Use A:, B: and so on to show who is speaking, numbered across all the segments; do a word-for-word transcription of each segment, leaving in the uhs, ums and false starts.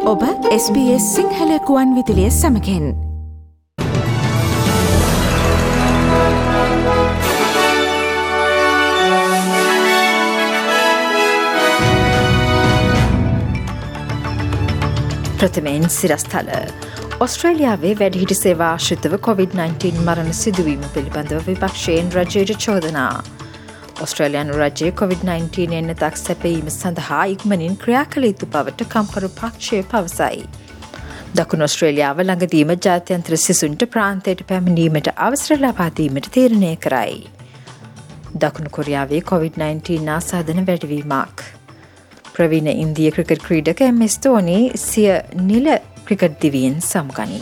A: ඔබ S B S Sinhala ගුවන් විදුලිය සමගින් ප්‍රථමයෙන් සිරස්තල ඔස්ට්‍රේලියාවේ වැඩිහිටි සේවා ආශ්‍රිතව කොවිඩ් නයින්ටීන් මරණ සිදුවීම පිළිබඳව විපක්ෂයෙන් රජයට චෝදනා. ඔස්ට්‍රේලියානු රජයේ කොවිඩ් නයින්ටීන් එන්නතක් සැපයීම සඳහා ඉක්මනින් ක්‍රියා කළ යුතු බවට කම්කරු පක්ෂය පවසයි. දකුණු ඔස්ට්‍රේලියාව ළඟදීම ජාත්‍යන්තර සිසුන්ට ප්‍රාන්තයට පැමිණීමට අවසර ලබා දීමට තීරණය කරයි. දකුණු කොරියාවේ කොවිඩ් නයින්ටීන් ආසාදන වැඩිවීමක්. ප්‍රවීණ ඉන්දිය ක්‍රිකට් ක්‍රීඩක එම් එස් ධෝනි සිය නිල ක්‍රිකට් දිවියෙන් සමුගනී.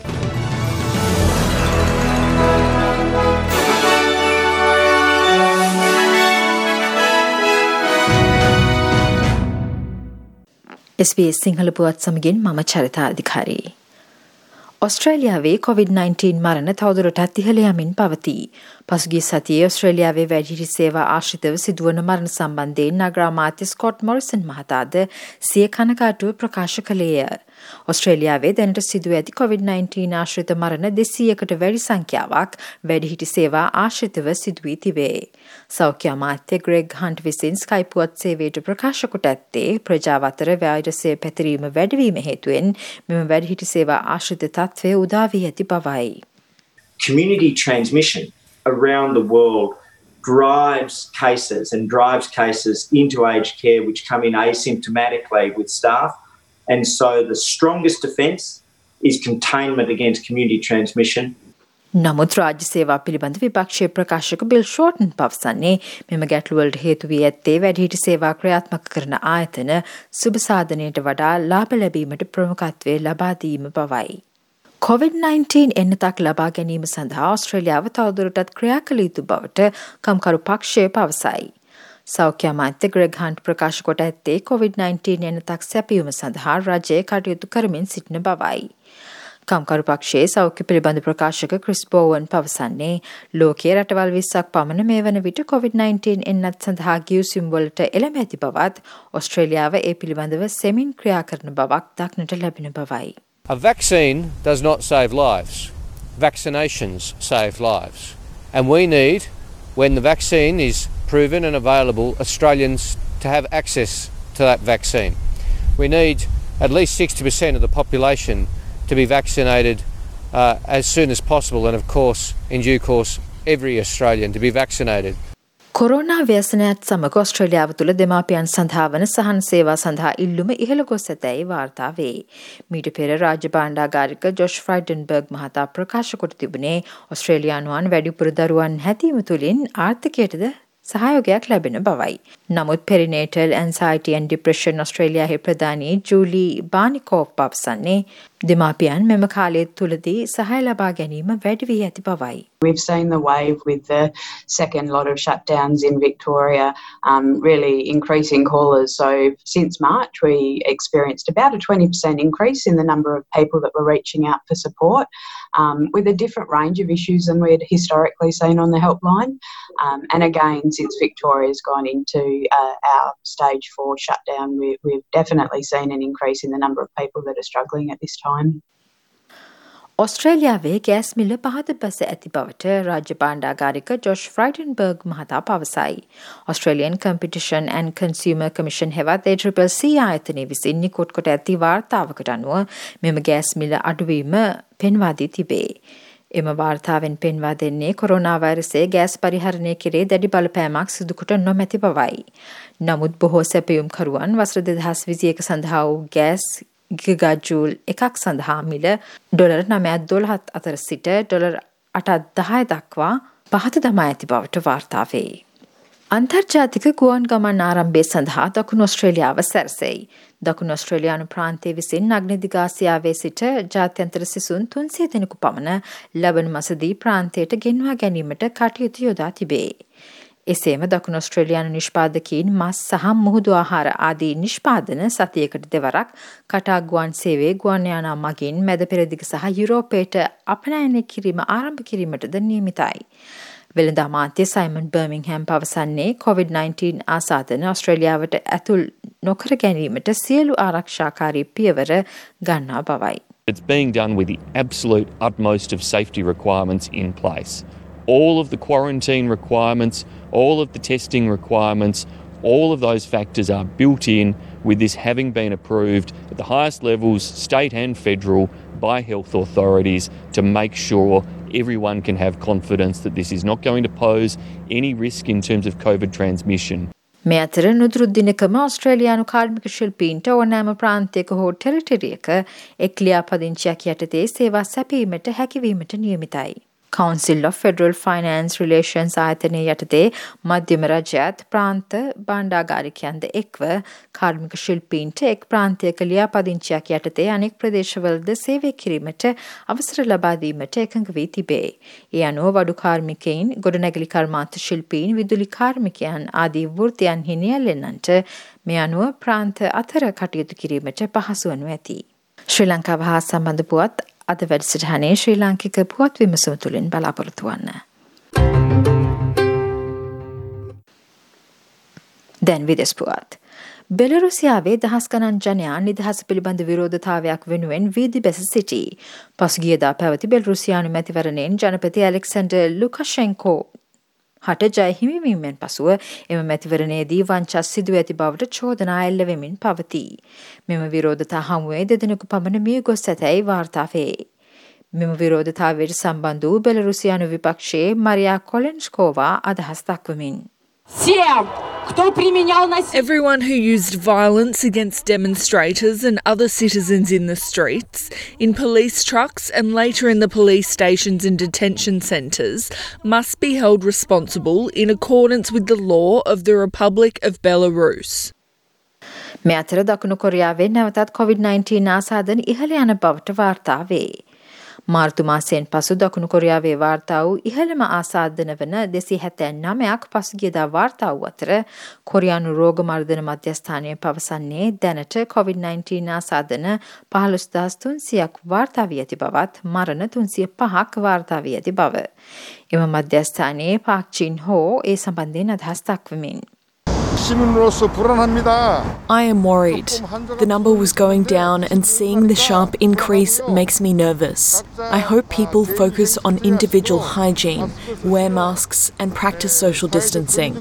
A: S B S සිංහල පුවත් සමගින් මම චරිතා අධිකාරී. ඔස්ට්‍රේලියාවේ කොවිඩ් නයින්ටීන් මරණ තවදුරටත් ඉහළ යමින් පවතී. පසුගිය සතියේ ඔස්ට්‍රේලියාවේ වැඩිහිටි සේවා ආශ්‍රිතව සිදුවන මරණ සම්බන්ධයෙන් නගර අමාත්‍ය ස්කොට් මොරිසන් මහතාද සිය කනගාටුව ප්‍රකාශ කළේය. ඔස්ට්‍රේලියාවේ දැනට සිදුව ඇති කොවිඩ් නයින්ටීන් ආශ්‍රිත මරණ දෙසීයකට වැඩි සංඛ්‍යාවක් වැඩිහිටි සේවා ආශ්‍රිතව සිදුවී තිබේ. සෞඛ්‍ය අමාත්‍ය ග්‍රෙග් හන්ට් විසින් ස්කයිප් පුවත් සේවයට ප්‍රකාශ කොට ඇත්තේ ප්‍රජාව අතර වෛරසය පැතිරීම වැඩිවීම හේතුවෙන් මෙම වැඩිහිටි සේවා ආශ්‍රිත තත්ත්වය උදා වී ඇති බවයි.
B: Community transmission around the world drives cases and drives cases into aged care which come in asymptomatically with staff. And so the strongest defence is containment against community transmission.
A: නමුත් රාජ්‍ය සේවා පිළිබඳ විපක්ෂයේ ප්‍රකාශක බිල් ෂෝටන් පවසන්නේ මෙම ගැටලුවලට හේතු වී ඇත්තේ වැඩිහිටි සේවා ක්‍රියාත්මක කරන ආයතන සුබ සාධනයට වඩා ලාභ ලැබීමට ප්‍රමුඛත්වය ලබා දීම බවයි. කොවිඩ් නයින්ටීන් එන්නතක් ලබා ගැනීම සඳහා ඔස්ට්‍රේලියාව තවදුරටත් ක්‍රියා කළ යුතු බවට කම්කරු පක්ෂය පවසයි. සෞඛ්‍ය අමාත්‍ය ග්‍රෙග් හන්ට් ප්‍රකාශ කොට ඇත්තේ කොවිඩ් නයින්ටීන් එන්නතක් සැපයීම සඳහා රජය කටයුතු කරමින් සිටින බවයි. කම්කරු පක්ෂයේ සෞඛ්‍ය පිළිබඳ ප්‍රකාශක ක්‍රිස් බෝවන් පවසන්නේ ලෝකයේ රටවල් විස්සක් පමණ මේ වන විට කොවිඩ් නයින්ටීන් එන්නත් සඳහා ගිවිසුම් වලට එළඹ ඇති බවත් ඔස්ට්‍රේලියාව ඒ පිළිබඳව සෙමින් ක්‍රියා කරන බවක් දක්නට ලැබෙන බවයි.
C: A vaccine does not save lives. Vaccinations save lives. And we need, when the vaccine is proven and available, Australians to have access to that vaccine. We need at least sixty percent of the population to be vaccinated uh, as soon as possible, and of course, in due course, every Australian to be vaccinated.
A: Corona ව්‍යසනයත් සමග ඔස්ට්‍රේලියාව තුළ දෙමාපියන් සඳහා වන සහන සේවා සඳහා ඉල්ලුම ඉහළ ගොස් ඇතැයි වාර්තා වේ. මීට පෙර රාජ්‍ය භාණ්ඩාගාරික ජොෂ් ෆ්‍රයිඩන්බර්ග් මහතා ප්‍රකාශ කොට තිබුණේ ඔස්ට්‍රේලියානුවන් වැඩිපුර දරුවන් හැදීම තුළින් ආර්ථිකයටද සහයෝගයක් ලැබෙන බවයි. නමුත් පෙරිනේටල් ඇන්සයිටි ඇන්ඩ් ඩිප්‍රෙෂන් ඔස්ට්‍රේලියාවේ ප්‍රධානී ජූලි බානිකෝව් පවසන්නේ දෙමාපියන් මෙම කාලය තුළදී සහය ලබා ගැනීම වැඩි වී ඇති බවයි.
D: We've seen the wave with the second lot of shutdowns in Victoria um, really increasing callers. So since March, we experienced about a twenty percent increase in the number of people that were reaching out for support um, with a different range of issues than we'd historically seen on the helpline. Um, and again, since Victoria's gone into uh, our stage four shutdown, we, we've definitely seen an increase in the number of people that are struggling at this time.
A: ඔස්ට්‍රේලියාවේ gas මිල පහත බැස ඇති බවට රාජ්‍ය භාණ්ඩාගාරික Josh ෆ්‍රයිඩන්බර්ග් මහතා පවසයි. Australian Competition and Consumer Commission හෙවත් A C C C ආයතනය විසින් නිකුත් කොට ඇති වාර්තාවකට අනුව මෙම ගෑස් මිල අඩුවීම පෙන්වා දී තිබේ. එම වාර්තාවෙන් පෙන්වා දෙන්නේ කොරෝනා වෛරසයේ ගෑස් පරිහරණය කෙරේ දැඩි බලපෑමක් සිදු කොට නොමැති බවයි. නමුත් බොහෝ සැපයුම්කරුවන් වසර දෙදහස් විසිඑක සඳහා වූ ගෑස් ගිගාජූල් එකක් සඳහා මිල ඩොලර් නවයක් දොළහත් අතර සිට ඩොලර් අටක් දහය දක්වා පහත දමා ඇති බවට වාර්තා වේ. අන්තර්ජාතික ගුවන් ගමන් ආරම්භය සඳහා දකුණු ඔස්ට්‍රේලියාව සැරසෙයි. දකුණු ඔස්ට්‍රේලියානු ප්‍රාන්තයේ විසින් අග්නිදිග ආසියාවේ සිට ජාත්‍යන්තර සිසුන් තුන්සිය දෙනෙකු පමණ ලබන මාසදී ප්‍රාන්තයට ගෙන්වා ගැනීමට කටයුතු යොදා තිබේ. එසේම දකුණු ඔස්ට්‍රේලියානු නිෂ්පාදකීන් මස් සහ මුහුදු ආහාර ආදී නිෂ්පාදන සතියකට දෙවරක් කටාක් ගුවන් සේවයේ ගුවන් යානා මගින් මැද පෙරදිග සහ යුරෝපයට අපනයනය කිරීම ආරම්භ කිරීමටද නියමිතයි. වෙළඳ අමාත්‍ය සයිමන් බර්මින්ග්හැම් පවසන්නේ කොවිඩ් නයින්ටීන් ආසාදන ඔස්ට්‍රේලියාවට ඇතුල් නොකර ගැනීමට සියලු ආරක්ෂාකාරී පියවර ගන්නා බවයි.
E: It's being done with the absolute utmost of safety requirements in place. All of the quarantine requirements, all of the testing requirements, all of those factors are built in with this having been approved at the highest levels, state and federal, by health authorities to make sure everyone can have confidence that this is not going to pose any risk in terms of COVID transmission.
A: මේ අතර නුදුරු දිනකම ඔස්ට්‍රේලියානු කාර්මික ශිල්පීන්ට ඕනෑම ප්‍රාන්තයක හෝ ටෙරිටරියක එක් ලියාපදිංචියක් යටතේ සේවා සැපීමට හැකිවීමට නියමිතයි. Council of Federal Finance Relations ආයතනයේ යටතේ මධ්‍යම රජයත් ප්‍රාන්ත භාණ්ඩාගාරිකයන්ද එක්ව කාර්මික ශිල්පීන්ට එක් ප්‍රාන්තයක ලියාපදිංචියක් යටතේ අනෙක් ප්‍රදේශවලද සේවය කිරීමට අවසර ලබා දීමට එකඟ වී තිබේ. ඒ අනුව වඩු කාර්මිකයින්, ගොඩනැගිලි කර්මාන්ත ශිල්පීන්, විදුලි කාර්මිකයන් ආදී වෘත්තයන්හි නියැලෙන්නන්ට මේ අනුව ප්‍රාන්ත අතර කටයුතු කිරීමට පහසු වනු ඇති. ශ්‍රී ලංකාව හා සම්බන්ධ පුවත් අද වැඩසටහනේ ශ්‍රී ලාංකික පුවත් විමසුම තුළින් බලාපොරොත්තු වන්න. දැන් විදෙස් පුවත්. බෙලරුසියාවේ දහස් ගණන් ජනයා නිදහස පිළිබඳ විරෝධතාවයක් වෙනුවෙන් වීදි බැස සිටි. පසුගියදා පැවති බෙලරුසියානු මැතිවරණයෙන් ජනපති ඇලෙක්සැන්ඩර් ලුකෂෙන්කෝ හට ජය හිමිවීමෙන් පසුව එම මැතිවරණයේදී වංචා සිදුව ඇති බවට චෝදනා එල්ල වෙමින් පවතී. මෙම විරෝධතා හමුවේ දෙදෙනෙකු පමණ මිය ගොස් ඇතැයි වාර්තා වේ. මෙම විරෝධතාවයට සම්බන්ධ වූ බෙලරුසියානු විපක්ෂයේ මරියා කොලෙන්ස්කෝවා අදහස් දක්වමින්.
F: Everyone who used violence against demonstrators and other citizens in the streets, in police trucks and later in the police stations and detention centres must be held responsible in accordance with the law of the Republic of Belarus.
A: මේ අතර දකුණු කොරියාවේ නැවතත් Covid nineteen ආසාදන ඉහළ යන බවට වාර්තා වේ. මාර්තු මාසයෙන් පසු දකුණු කොරියාවේ වාර්තා වූ ඉහළම ආසාදන වන දෙසිය හැත්තෑ නවයක් පසුගියදා වාර්තා වූ අතර කොරියානු රෝග මර්ධන මධ්‍යස්ථානය පවසන්නේ දැනට කොවිඩ් නයින්ටීන් ආසාදන පහළොස් හදාස් තුන්සියයක් වාර්තා වී ඇති බවත් මරණ තුන්සිය පහක් වාර්තා වී ඇති බව. එම මධ්‍යස්ථානයේ පාක් චින් හෝ ඒ සම්බන්ධයෙන් අදහස් දක්වමින්.
G: I am worried. The number was going down and seeing the sharp increase makes me nervous. I hope people focus on individual hygiene, wear masks and practice social distancing.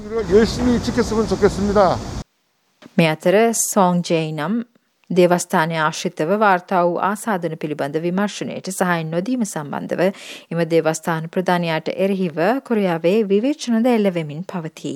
A: මේ අතර සෝං J නම් දේවස්ථානය ආශ්‍රිතව වාර්තා වූ ආසාදන පිළිබඳ විමර්ශනයට සහාය නොදීම සම්බන්ධව එම දේවස්ථාන ප්‍රධානියාට එරෙහිව කොරියාවේ විවේචනද එල්ල වෙමින් පවතී.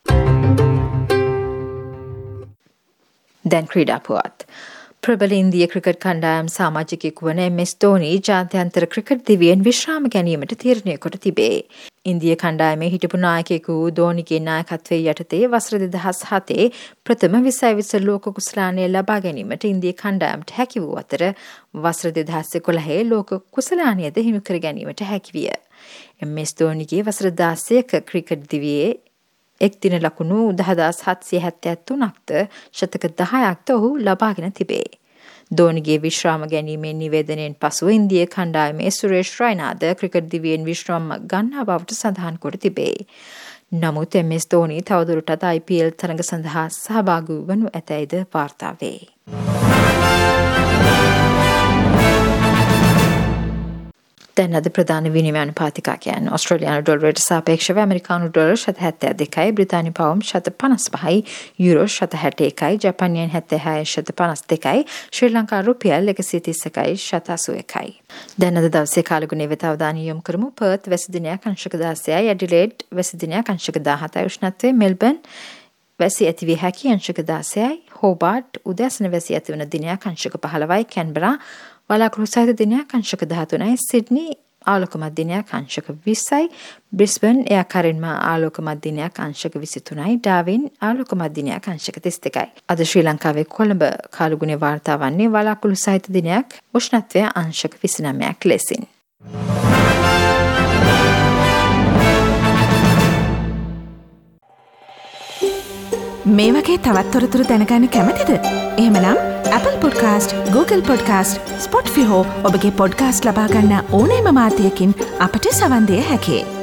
A: දැන් ක්‍රීඩා පුවත්. ප්‍රබල ඉන්දිය ක්‍රිකට් කණ්ඩායම් සමාජිකයෙකු වන එම් එස් ධෝනි ජාත්‍යන්තර ක්‍රිකට් දිවියෙන් විශ්‍රාම ගැනීමට තීරණය කොට තිබේ. ඉන්දිය කණ්ඩායමේ හිටපු නායකයෙකු වූ ධෝනිගේ නායකත්වයේ යටතේ වසර දෙදහස් හතේ ප්‍රථම විසයි විස ලෝක කුසලානය ලබා ගැනීමට ඉන්දිය කණ්ඩායමට හැකි වූ අතර වසර දෙදහස් එකොළහේ ලෝක කුසලානයද හිමි කර ගැනීමට හැකි විය. එම් එස් ධෝනිගේ වසර දාසයක ක්‍රිකට් දිවියේ එක් දින ලකුණු දහදාස් හත්සිය හැත්තෑ තුනක්ද ශතක දහයක්ද ඔහු ලබාගෙන තිබේ. ධෝනිගේ විශ්‍රාම ගැනීමේ නිවේදනයෙන් පසුව ඉන්දිය කණ්ඩායමේ සුරේෂ් රයිනාද ක්‍රිකට් දිවියෙන් විශ්‍රාම ගන්නා බවට සඳහන් කොට තිබේ. නමුත් එම් එස් ධෝනි තවදුරටත් ආයි පී එල් තරඟ සඳහා සහභාගී වනු ඇතැයිද වාර්තා වේ. දැන් අද ප්‍රධාන විනිමය අනුපාතිකයන් ඔස්ට්‍රේලියානු ඩොලරයට සාපේක්ෂව ඇමරිකානු ඩොලර් ශත හැත්තෑ දෙකයි, බ්‍රිතාන්‍ය පවුම් ශත පනස් පහයි, යුරෝ ශත හැට එකයි, ජපාන් යෙන් හැත්තෑ හය ශත පනස් දෙකයි, ශ්‍රී ලංකා රුපියල් එකසිය තිස් එකයි ශත අසූ එකයි. දැන් අද දවසේ කාලගුණය වෙත අවධානය යොමු කරමු. පර්ත් වැසි දිනයක් අංශක දාසයයි, ඇඩිලේඩ් වැසි දිනයක් අංශක දාහතයි උෂ්ණත්වය, මෙල්බර්න් වැසි ඇතිවිය හැකි අංශක දාසයයි, හෝබාර්ට් උදෑසන වැසි ඇතිවන දිනයක් අංශක පහළවයි, කැන්බරා වලාකුළු සහිත දිනයක් අංශක දහතුනයි, සිඩ්නි ආලෝකමත් දිනයක් අංශක විස්සයි, බ්‍රිස්බන් එයාකරින්ම ආලෝකමත් දිනයක් අංශක විසිතුනයි, ඩාවින් ආලෝකමත් දිනයක් අංශක තිස් දෙකයි. අද ශ්‍රී ලංකාවේ කොළඹ කාලගුණය වාර්තා වන්නේ වලාකුළු සහිත දිනයක්, උෂ්ණත්වය අංශක විසිනමයක් ලෙසින්.
H: මේ වගේ තවත් තොරතුරු දැනගන්න කැමතිද? එහෙමනම් Apple Podcast, Google Podcast, Spotify හෝ ඔබගේ පොඩ්කාස්ට් ලබා ගන්න ඕනෑම මාධ්‍යයකින් අපට සවන් දෙය හැකියි.